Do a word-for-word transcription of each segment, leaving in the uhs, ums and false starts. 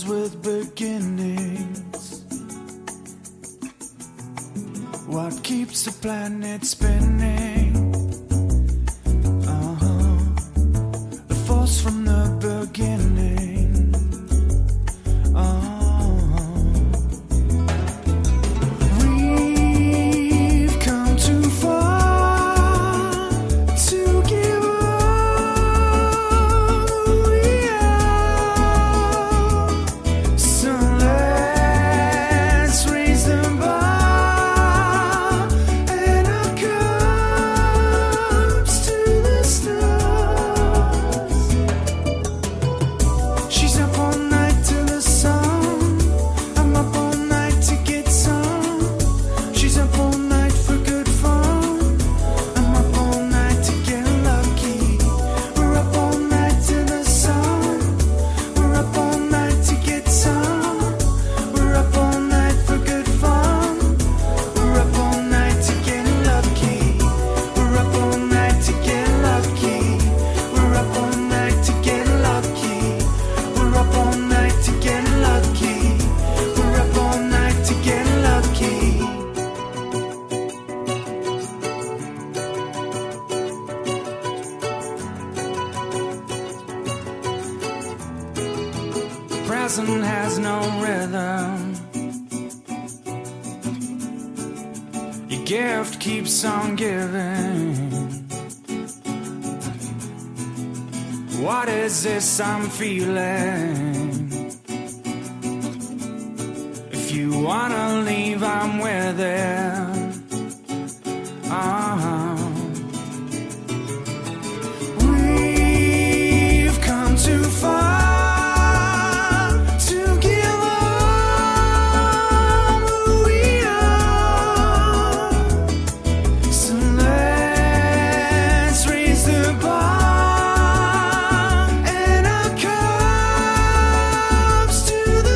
ends with beginnings. What keeps the planet spinning? Uh-huh. The force from the beginning. Uh-huh. We've come too far to give up who we are. So let's raise the bar and our cups to the stars. She's up all night till the sun. I'm up all night to get some. She's up all night for good fun. I'm up all night to get lucky. We're up all night till the sun. We're up all night to get some. We're up all night for good fun. We're up all night to get lucky. We're up all night to get lucky. We're up all night to get lucky. We're up all night to get lucky. We're up all night to get lucky. Present has no rhythm. Your gift keeps on giving. What is this I'm feeling? If you wanna leave, I'm with it. Uh-huh. We've come too far to give up who we are. So let's raise the bar and our cups to the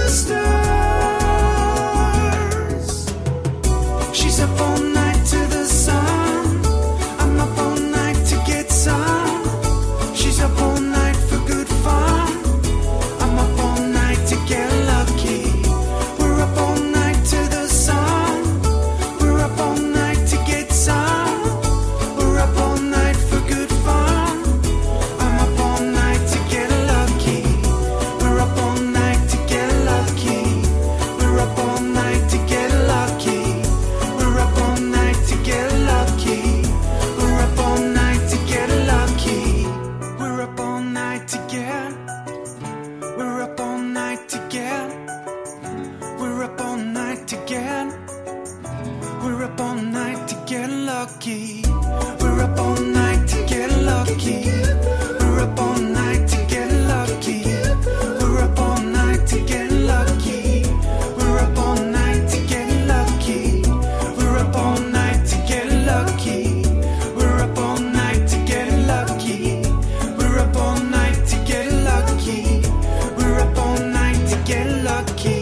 stars. She's up all night to the sun. I'm up all night to get some. She's up all night for good fun. I'm up all night to get lucky. We're up all night to the sun. We're up all night to get some. We're up all night for good fun. I'm up all night to get lucky. We're up all night to get lucky. We're up all night to get lucky. We're up all night to get lucky. We're up all night to get lucky. We're up all night to get. We're up all night to get. We're up all night to get. We're up all night to get lucky. We're up all night to get lucky. We're up all night to get lucky. We're up all night to get lucky. We're up all night to get lucky. We're up all night to get lucky. We're up all night to get lucky. We're up all night to get lucky. We're up all night to get lucky.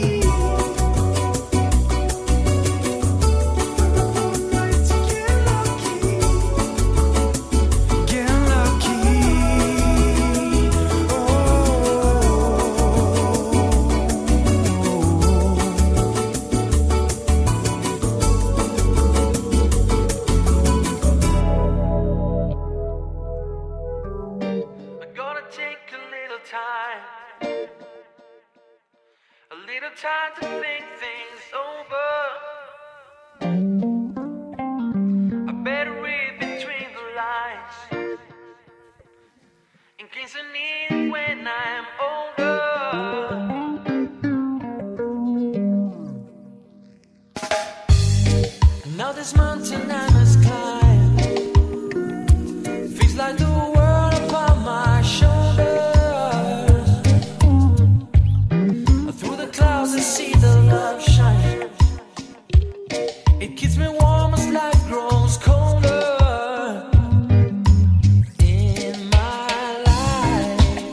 Get lucky. I'm gonna take a little time, a little time to think things over. I better read between the lines in case I need it when I'm older. Now this mountain I must climb feels like the world upon my shoulders. Through the clouds I see the love shine. It keeps me warm as life grows colder. In my life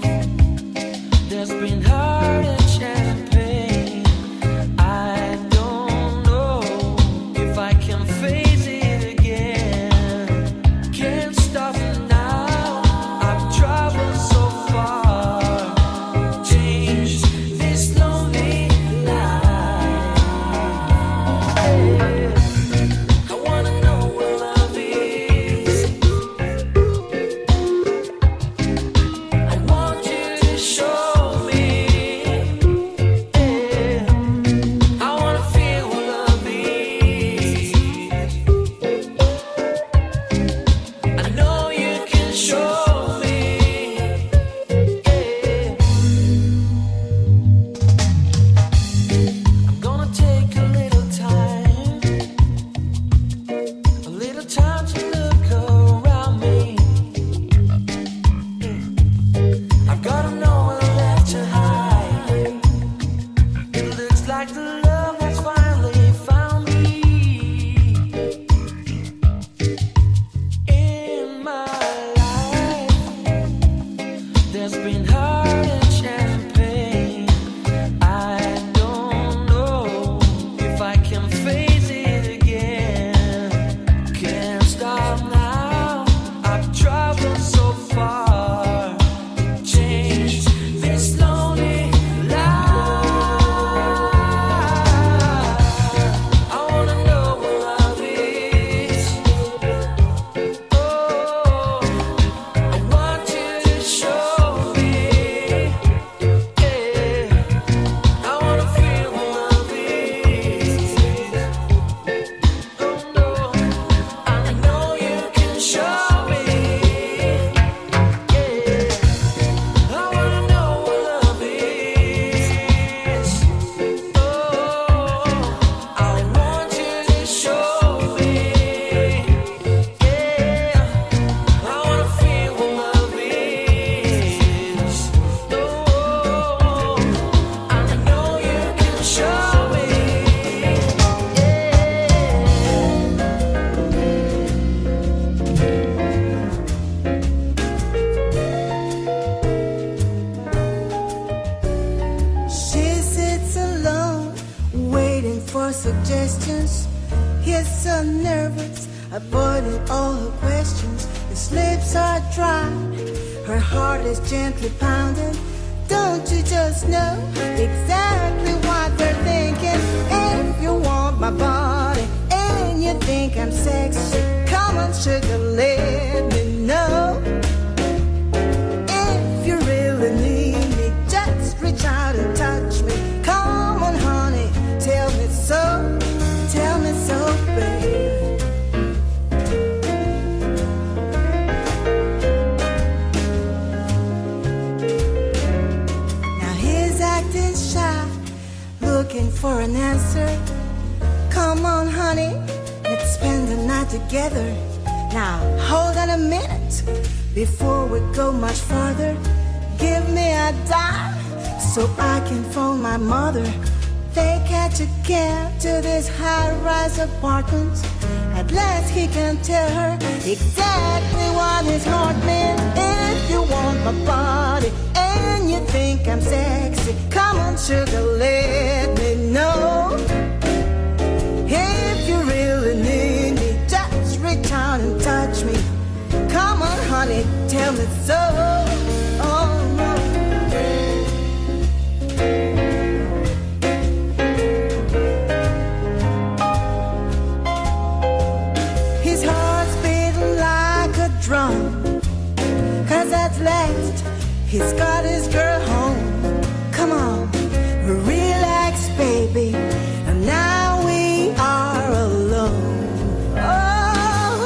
for suggestions. He's so nervous, avoiding all her questions. His lips are dry, her heart is gently pounding. Don't you just know exactly what they're thinking? If you want my body and you think I'm sexy, come on sugar, let me know. If you really need me, just reach out and touch me. Come on honey, tell me so, tell me so baby. Looking for an answer. Come on honey, let's spend the night together. Now hold on a minute before we go much farther. Give me a dime so I can phone my mother. They catch a cab to this high-rise apartment. At last he can tell her exactly what his heart meant. If you want my body and you think I'm sexy, come on sugar, let me know. If you really need me, just reach out and touch me. Come on honey, tell me so. Oh no. His heart's beating like a drum, 'cause at last he's got his girl home. Come on, relax, baby. And now we are alone. Oh,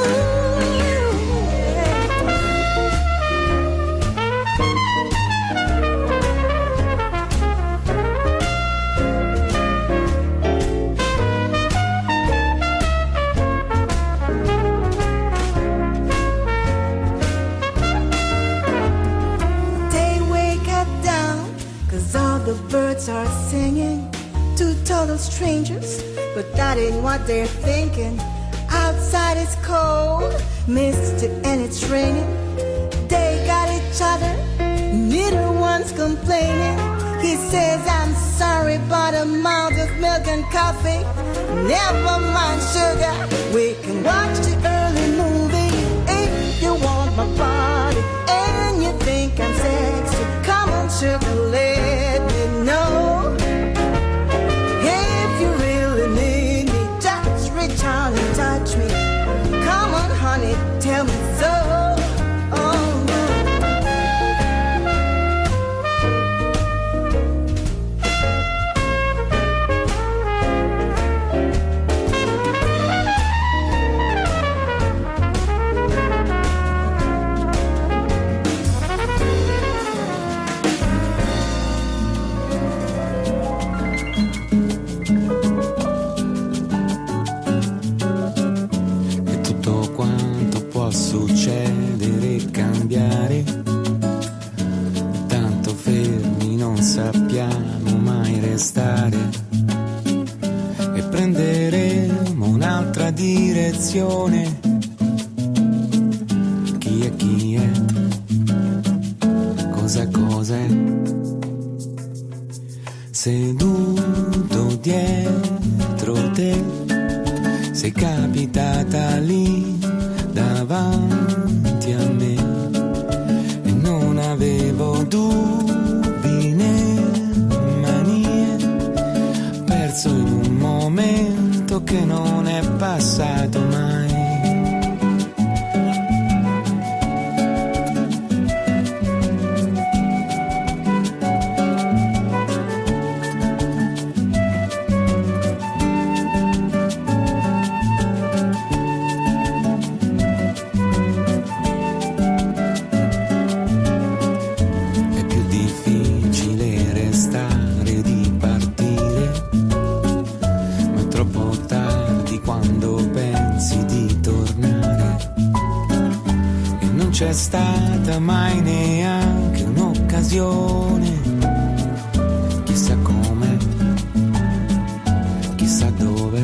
they wake up down, 'cause all the birds are singing. Two total strangers, but that ain't what they're thinking. Outside it's cold, misty and it's raining. They got each other, neither one's complaining. He says, I'm sorry, but I'm out of milk and coffee. Never mind sugar, we can watch the early movie. If you want my body and you think I'm sexy, come on sugar, let me know. If you really need me, just reach out and touch me. Come on honey, tell me so. Oh no. Succedere e cambiare, tanto fermi non sappiamo mai restare, e prenderemo un'altra direzione. Chi è chi è, cosa cosa è, seduto dietro te, sei capitata lì davanti a me e non avevo dubbi né manie, perso in un momento che non è passato mai. C'è stata mai neanche un'occasione, chissà come, chissà dove,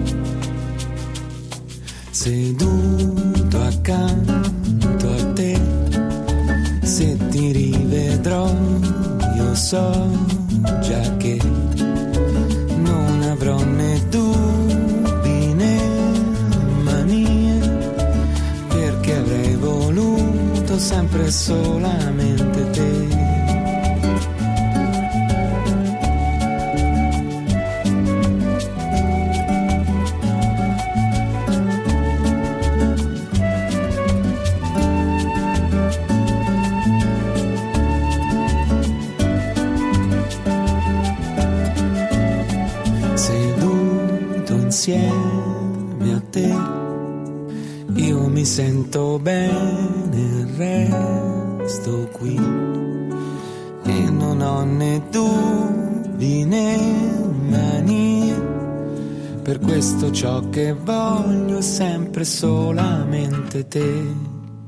seduto accanto a te, se ti rivedrò io so già che non avrò né dubbi sempre solamente te. Insieme a te io mi sento bene, resto qui e non ho né dubbi né manie, per questo ciò che voglio è sempre solamente te.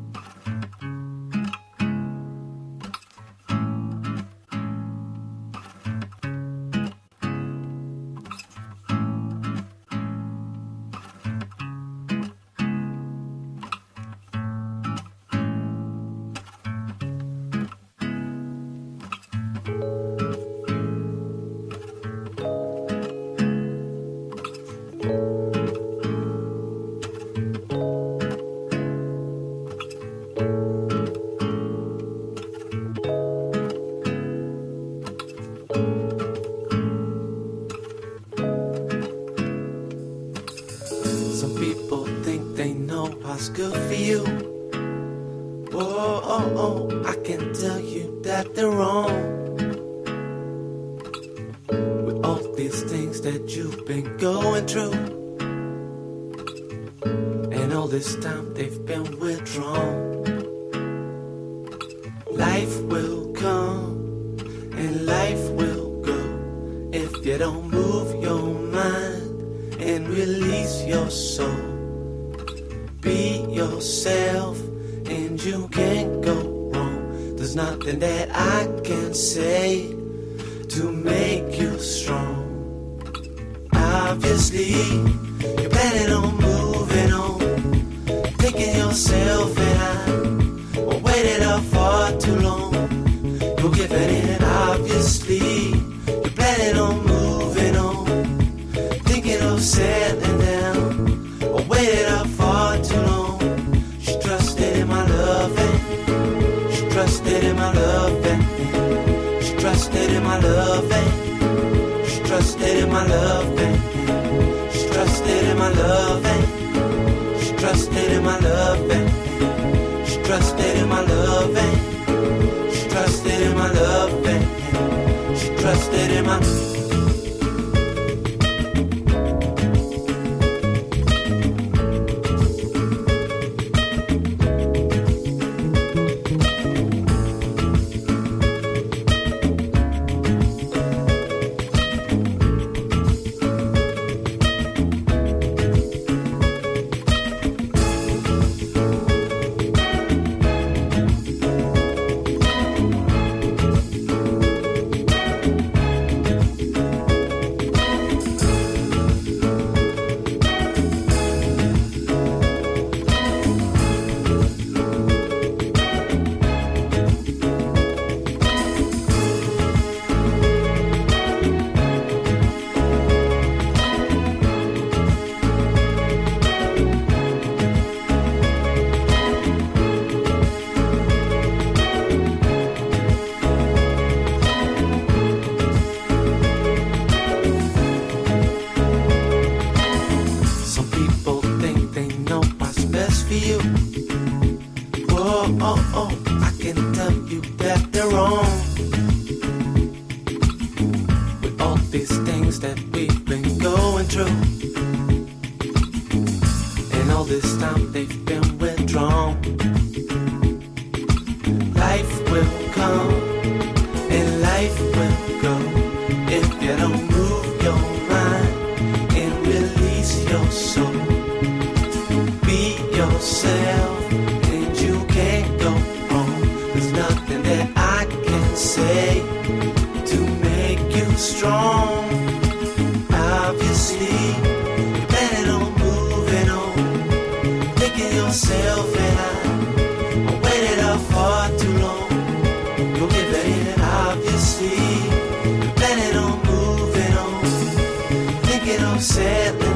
Settling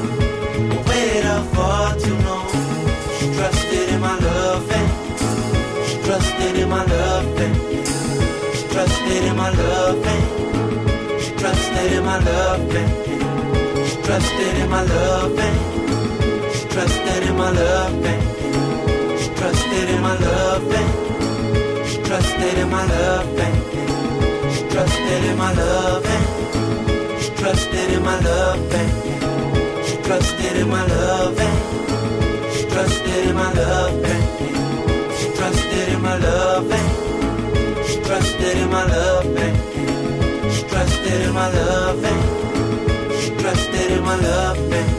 down, waited up for too long. She trusted in my love and she trusted my loving. She trusted in my loving. She trusted in my loving. She trusted in my loving. She trusted in my loving. She trusted in my loving. She trusted in my loving. She trusted in my loving. She trusted in my loving. She trusted in my loving. She trusted in my loving. She trusted in my loving. She trusted in my loving.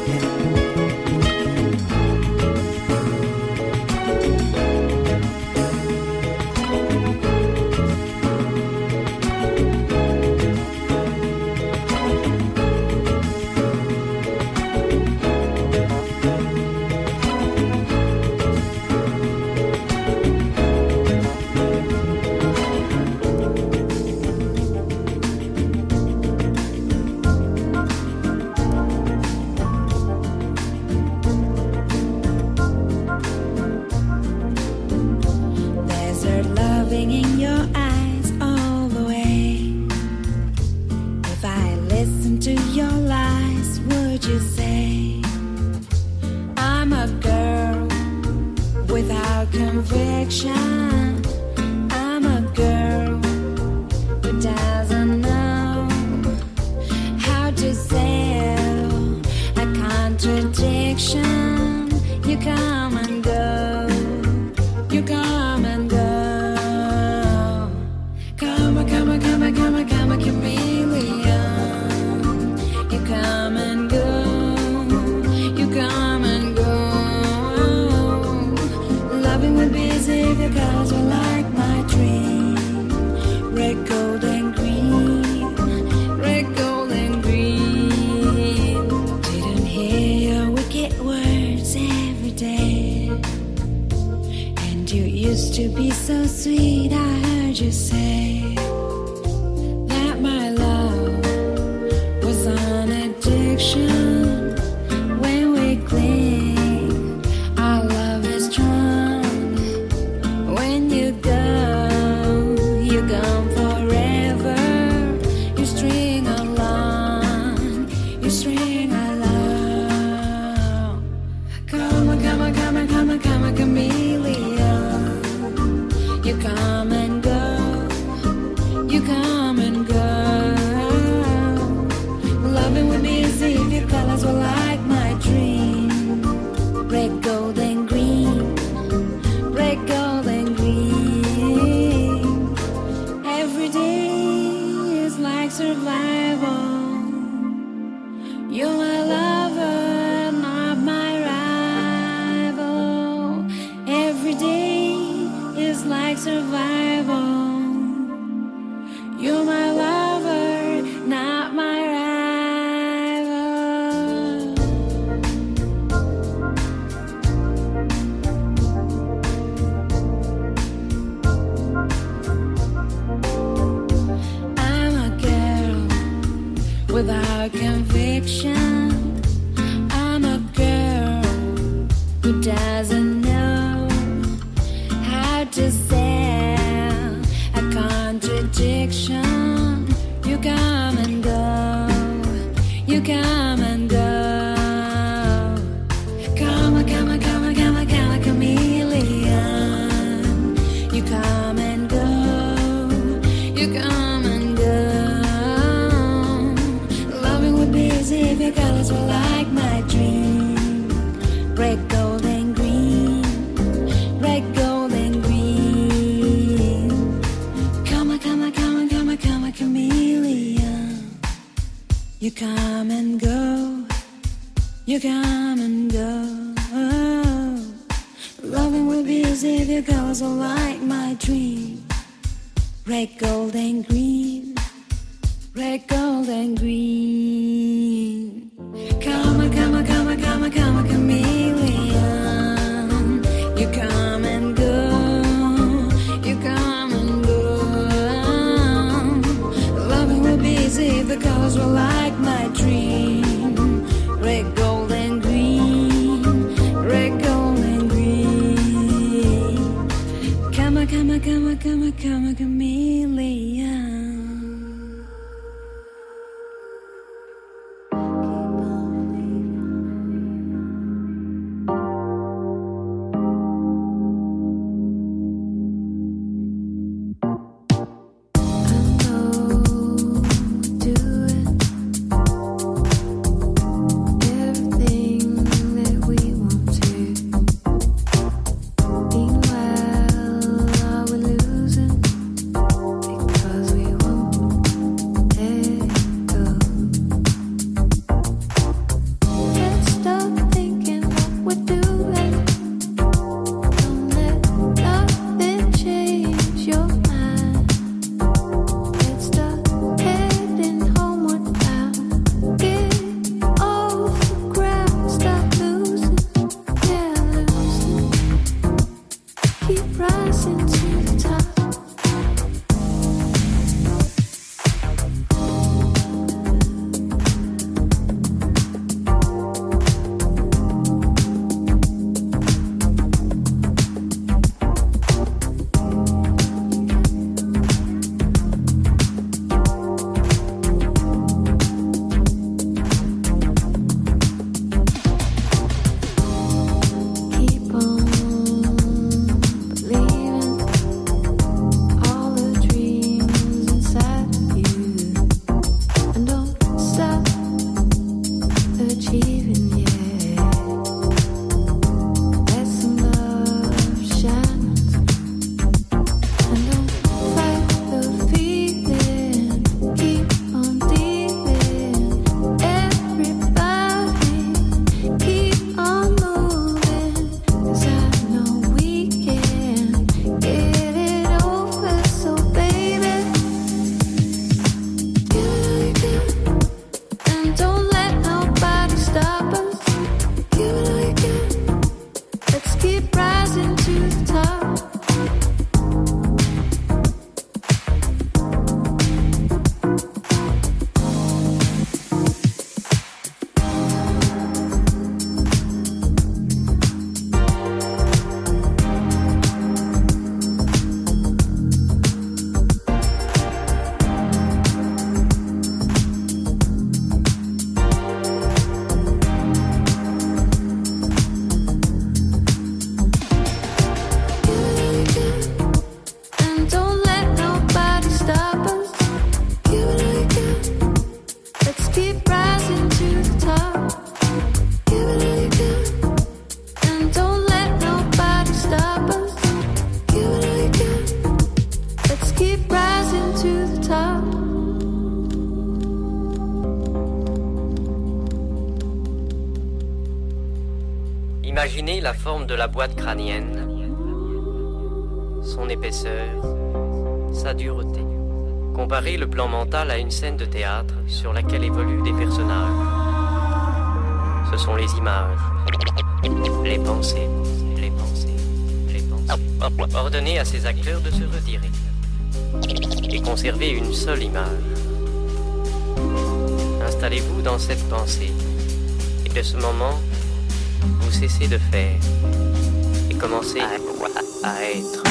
Imaginez la forme de la boîte crânienne, son épaisseur, sa dureté. Comparez le plan mental à une scène de théâtre sur laquelle évoluent des personnages. Ce sont les images, les pensées, les pensées, les pensées. Ordonnez à ces acteurs de se retirer et conservez une seule image. Installez-vous dans cette pensée et de ce moment, vous cessez de faire et commencez à, à être.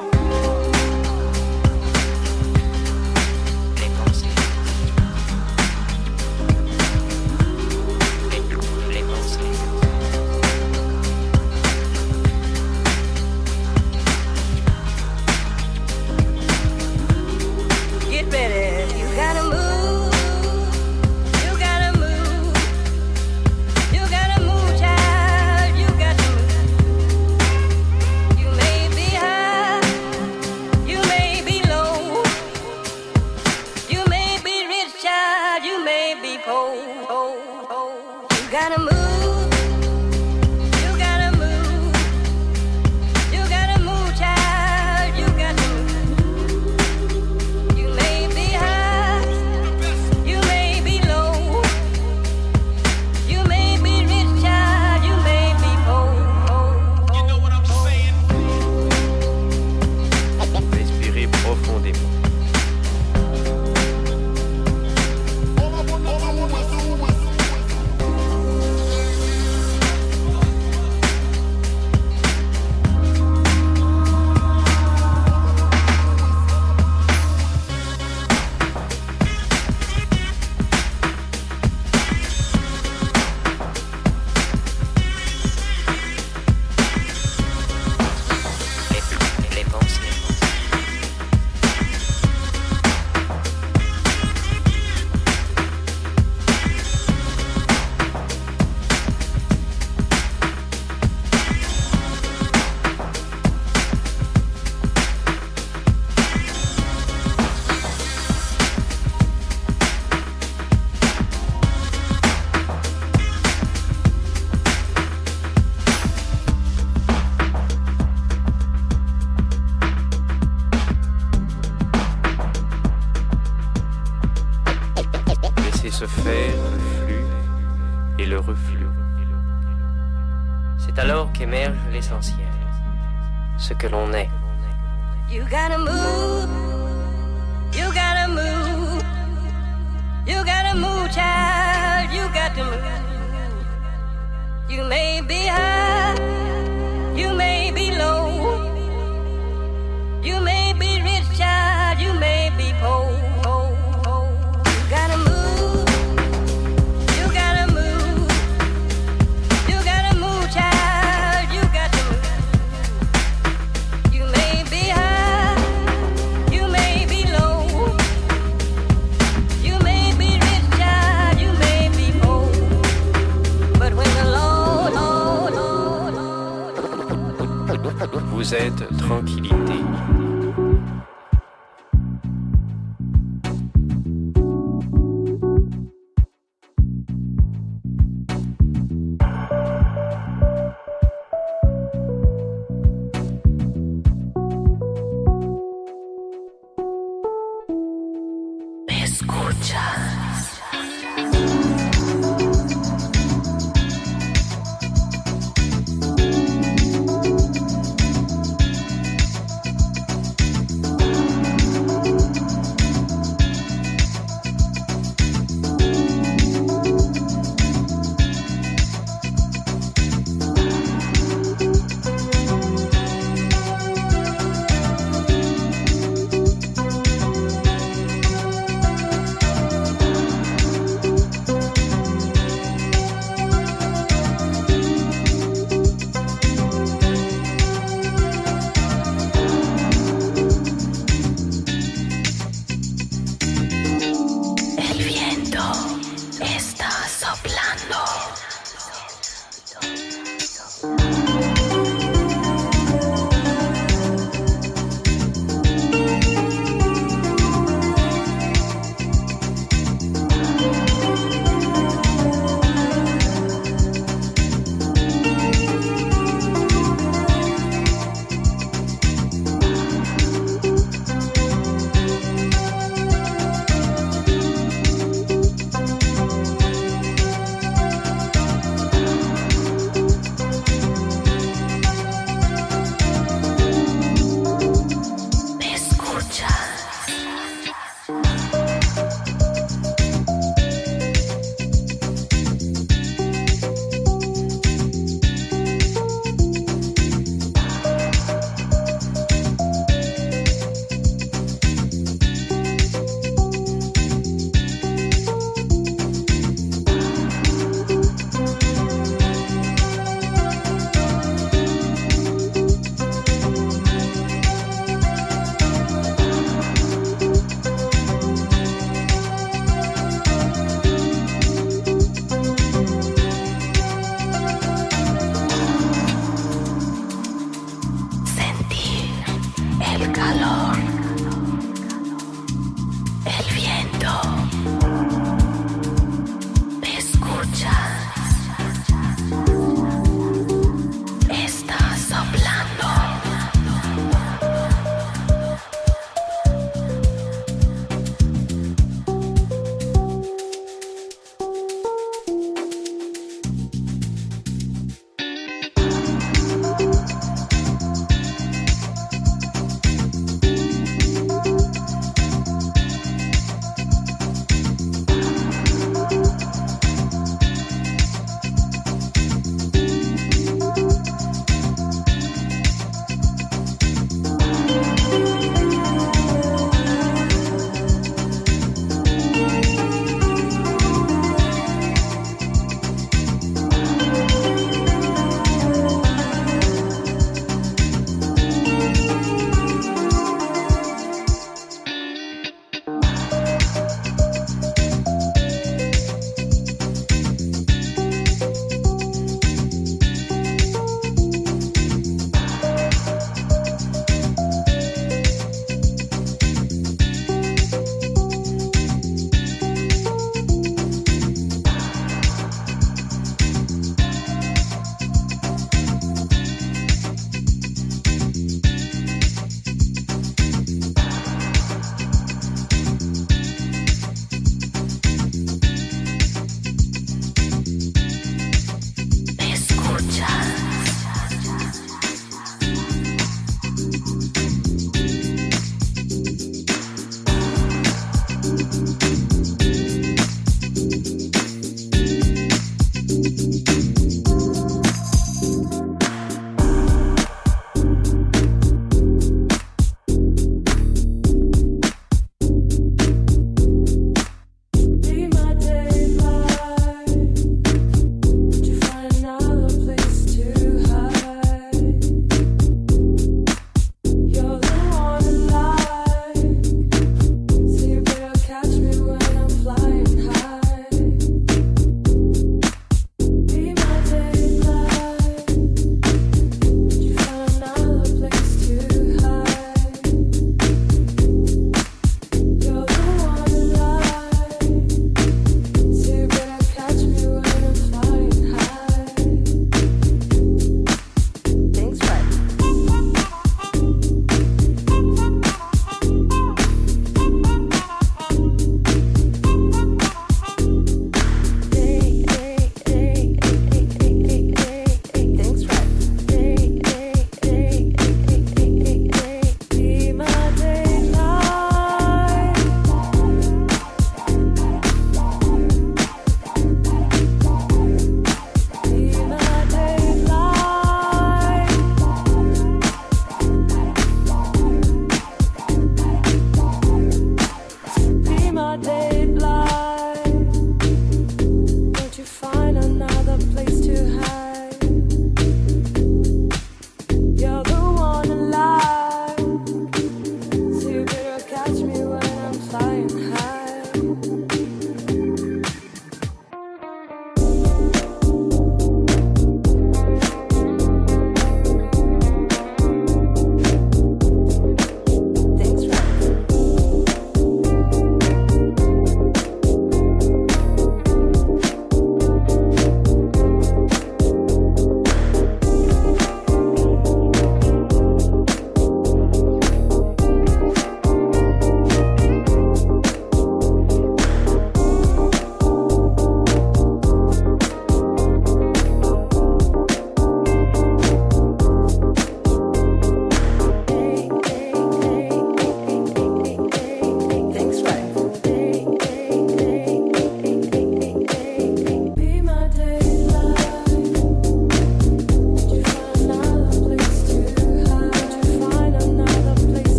Les pensées. Les, les pensées. Get ready, you gotta move. You gotta move. You gotta move, child. You got to move. You may be high. You may be low. You may be rich, child. You may be poor. You gotta move. You gotta move. You gotta move, child. You got to move. You may be high. You may be low. You may be rich, child. You may be poor. You know what I'm saying? Respirez profondément. Les, les pensées. Laissez se faire le flux et le reflux. C'est alors qu'émerge l'essentiel, ce que l'on est. You gotta move. You gotta move. You gotta move, child. You got to move. You may be high. You may be low. You may be rich, child. You may be poor. You gotta move. You gotta move. You gotta move, child. You got to move. You may be high. You may be low. You may be rich, child. You may be poor. But when the Lord, Lord, Lord, Lord, Vous êtes tranquillité.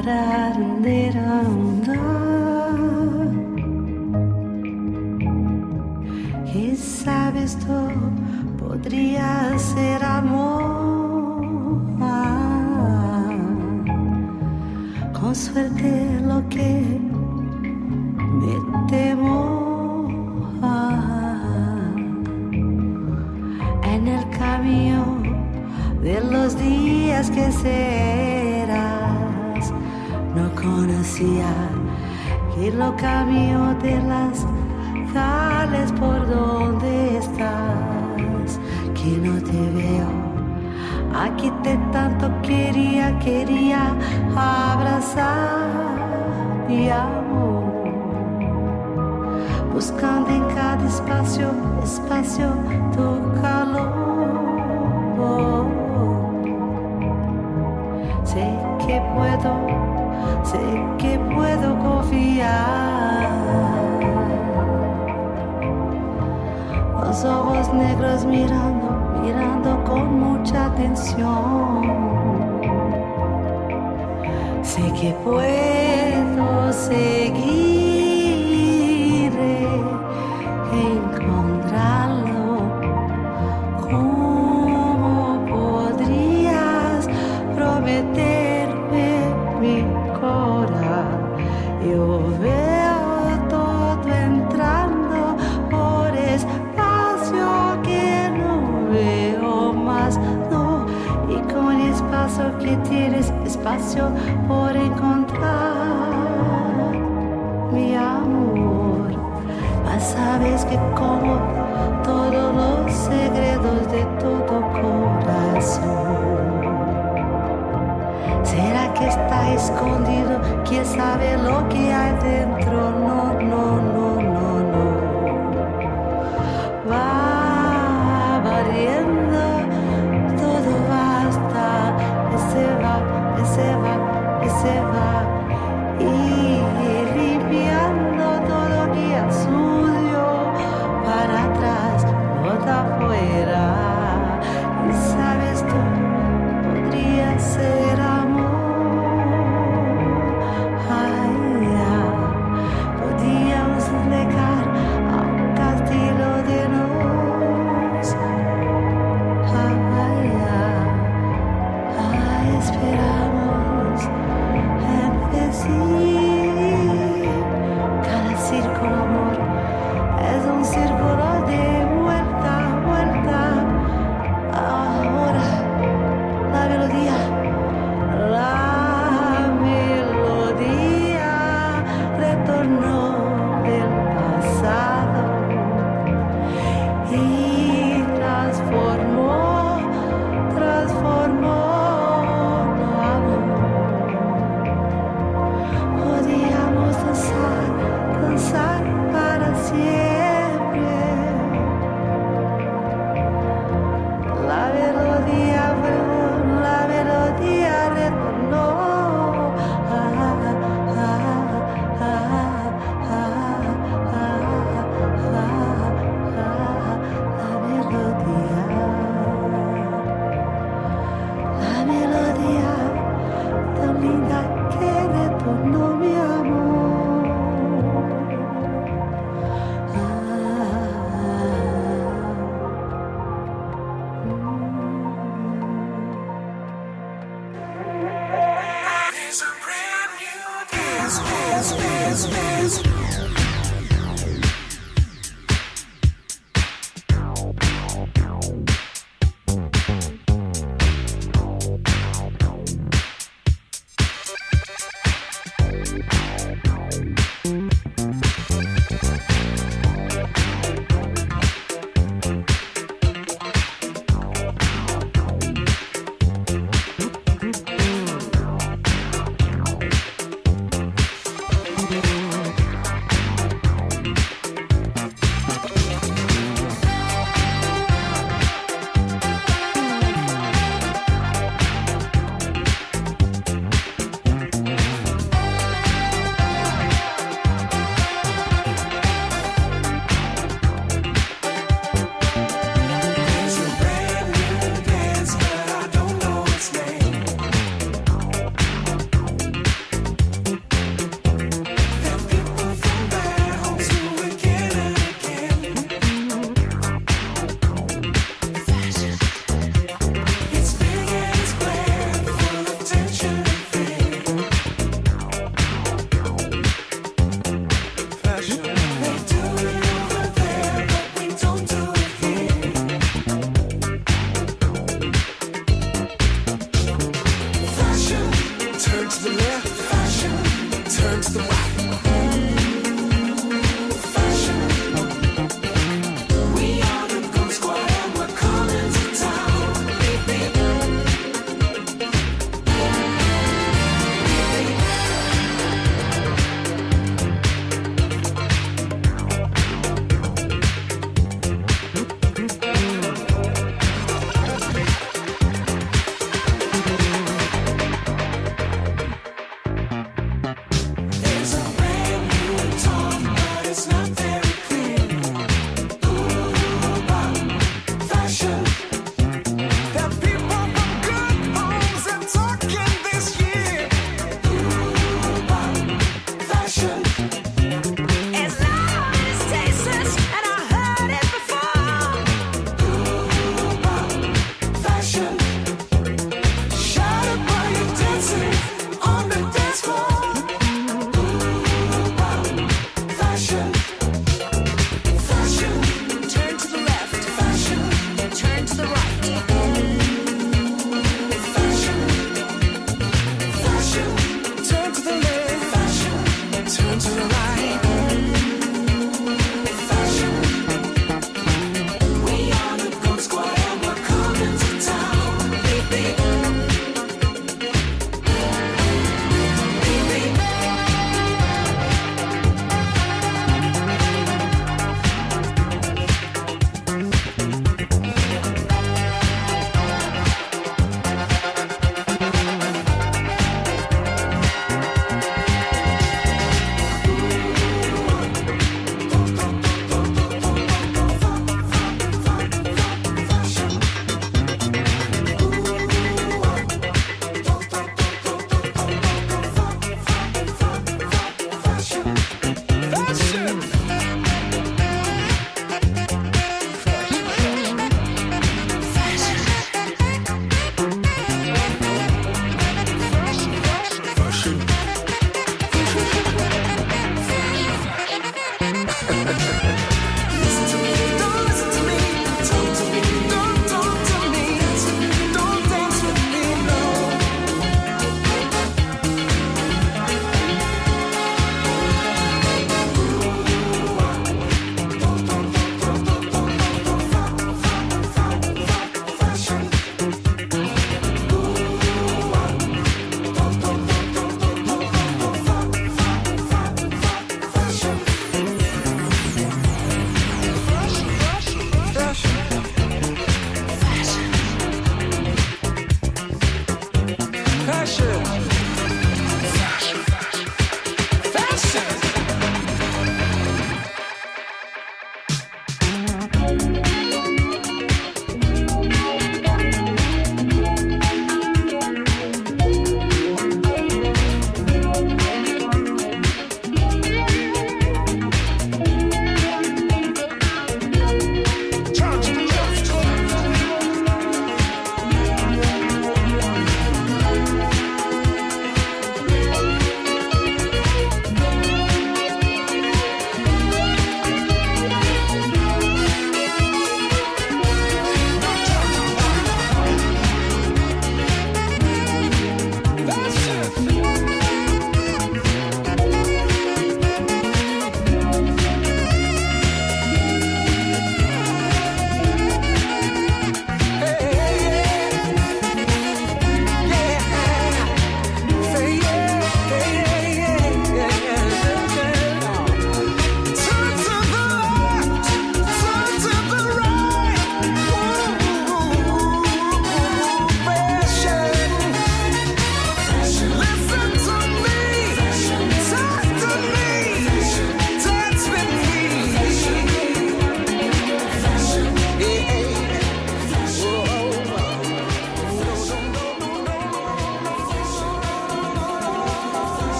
Y sabes tú, podría ser amor. Con suerte lo que me temo. En el camino de los días que serás, no conocía que lo camino de las calles por donde estás, que no te veo. Aquí te tanto quería, quería abrazar mi amor, buscando en cada espacio, espacio tu calor. Sé que puedo, sé que puedo confiar. Los ojos negros mirando, mirando con mucha atención. Sé que puedo seguir, encontrarlo. ¿Cómo podrías prometerme mi corazón? Yo veo todo entrando por espacio que no veo más, no. Y con espacio que tienes, espacio por encontrar mi amor. Mas sabes que como todos los secretos de todo corazón, ¿será que está escondido? ¿Quién sabe lo que hay dentro? No, no, no, no, no. Va variando, todo basta, ese va, ese va, ese va. Y limpiando todo que es sucio para atrás, bota afuera. Y sabes tú, podría ser amor. Ay, ya. Podíamos llegar a un castillo de nos. Ay, ya. Ay, esperamos entre sí. Cada círculo, amor, es un círculo de vuelta, vuelta. Ahora la melodía, la melodía retornó del pasado y transformó, transformó tu amor. Podíamos danzar, danzar para siempre. La melodía volvió, la melodía retornó. Ah, ah, ah, ah, ah, ah, la melodía, la melodía tan linda que retornó mi amor. Ah, There's a brand new dance, dance, dance, dance. to the left, fashion. Turn to the right.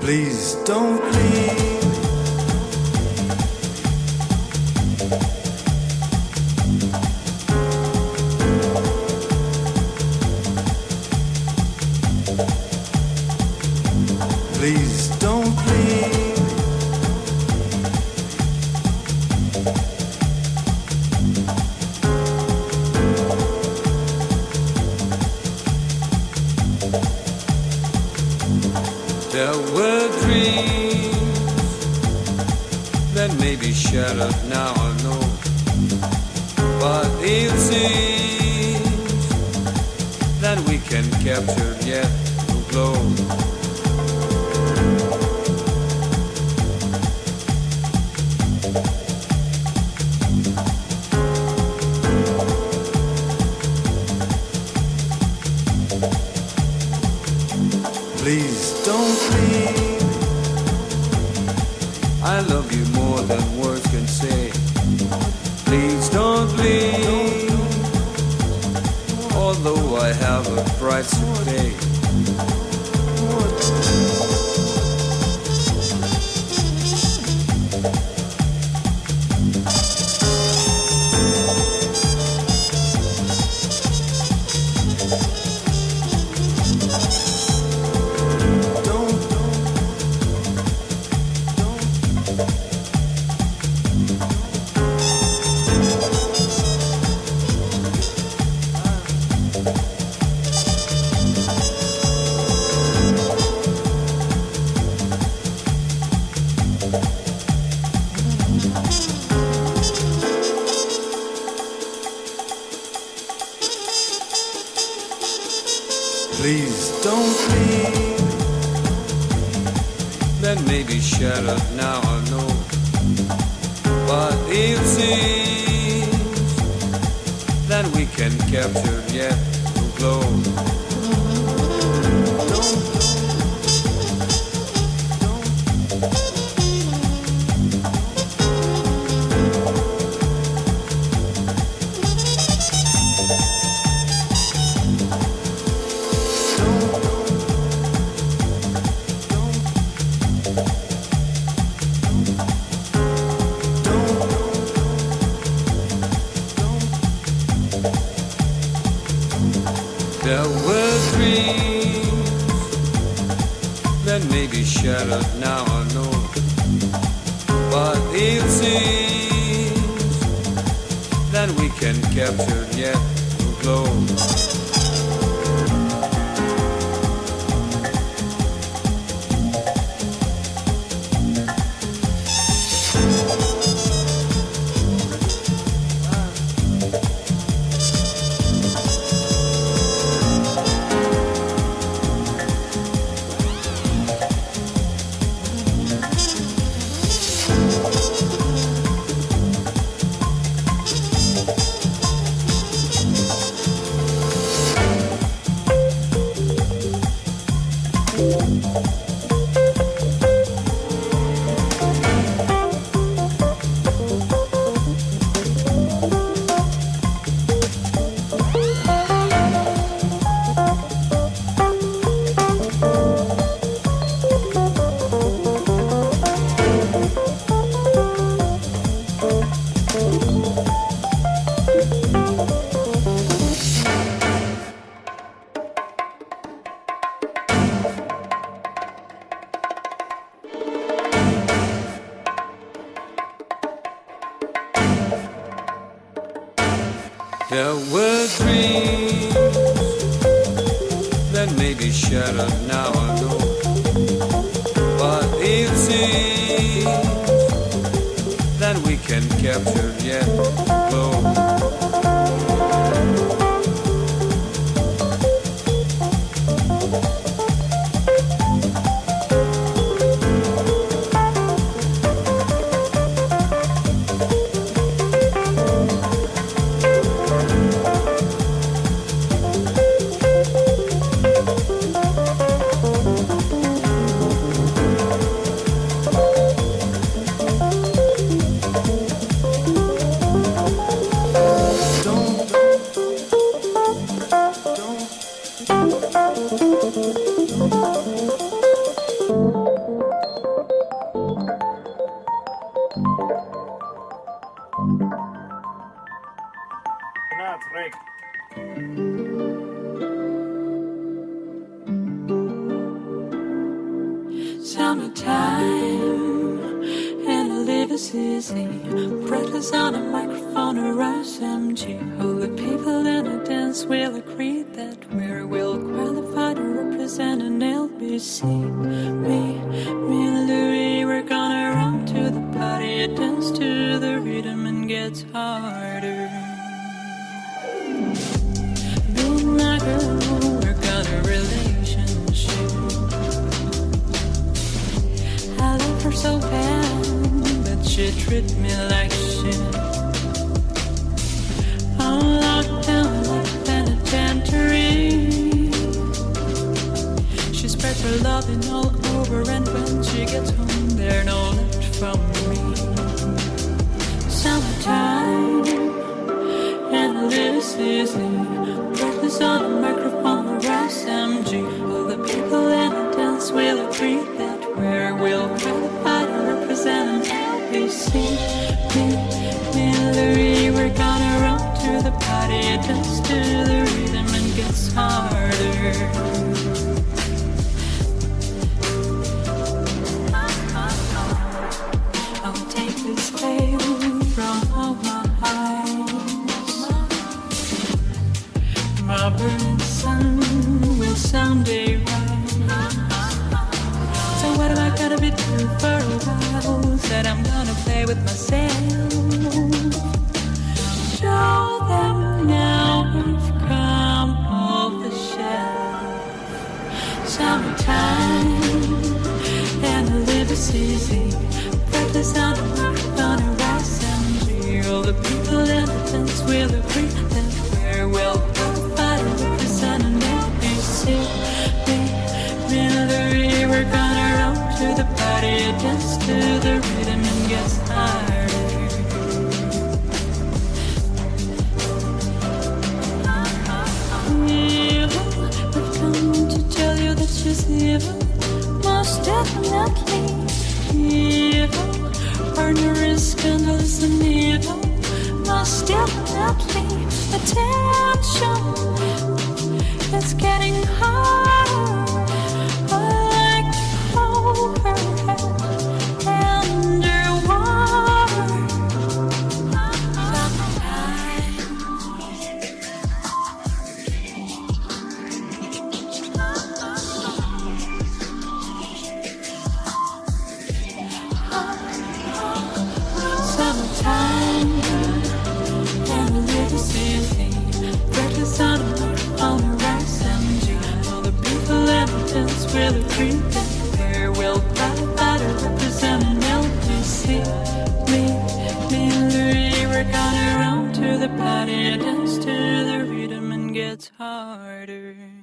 Please don't leave. Please don't leave. There were dreams that may be shattered now, I know, but it seems that we can capture yet to glow. Please don't leave. I love you more than words can say. Please don't leave. Although I have a price to pay. Please don't leave. That may be shattered now, I know, but it seems that we can capture yet to glow. There were dreams that may be shattered now, I know, but it seems that we can capture yet to glow. There were dreams that may be shattered now, I know, but it seems that we can capture yet to glow. nuts, Rick. Summertime and the live is easy. Breathless on a microphone or S M G. All the people in the dance will agree that we're well qualified to represent an L B C. Me, me and Louis, we're gonna run to the party, dance to the rhythm and gets harder. Me and my girl, we're gonna relationship. I love her so bad, but she treat me like shit. I'm locked down like a penitentiary. She spreads her loving all over, and when she gets home, there's no left from me. Summertime, and this is me. Practice on a microphone or S M G. All the people in the dance will agree that we're well qualified to represent an L B C. Me, me and Louis, we're gonna run to the party, dance to the rhythm and gets harder. I'll take this veil from all my eyes. My burning sun will someday rise. So what am I gonna be doing for a while? Said I'm gonna play with myself. Show them now we've come off the shelf. Summertime and the live is easy. Practice on the microphone or S M G. All the people in the dance will agree that we're well qualified to represent an L B C. Me, me and Louis, we're gonna run to the party, dance to the rhythm and get harder. Evil, I've come to tell you that she's evil, most definitely evil. Partner is scandalous and evil, most definitely. Attention, it's getting harder. I like to hold her head underwater. Summertime, and the live is easy. Breakfast on a microphone or S M G. All the people in the dance will agree that we're well qualified to represent an L B C. Me, me and Louis, we're gonna run to the party, dance to the rhythm and gets harder.